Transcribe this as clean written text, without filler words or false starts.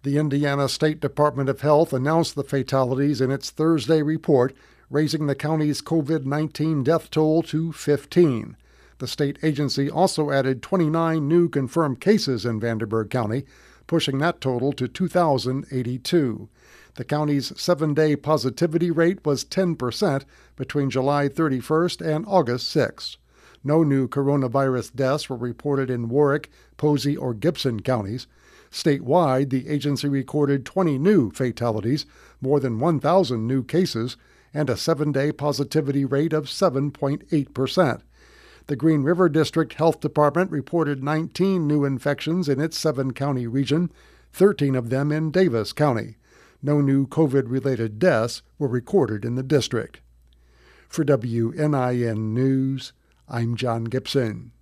The Indiana State Department of Health announced the fatalities in its Thursday report, raising the county's COVID-19 death toll to 15. The state agency also added 29 new confirmed cases in Vanderburgh County, pushing that total to 2,082. The county's 7-day positivity rate was 10% between July 31st and August 6th. No new coronavirus deaths were reported in Warwick, Posey, or Gibson counties. Statewide, the agency recorded 20 new fatalities, more than 1,000 new cases, and a 7-day positivity rate of 7.8%. The Green River District Health Department reported 19 new infections in its 7-county region, 13 of them in Davis County. No new COVID-related deaths were recorded in the district. For WNIN News, I'm John Gibson.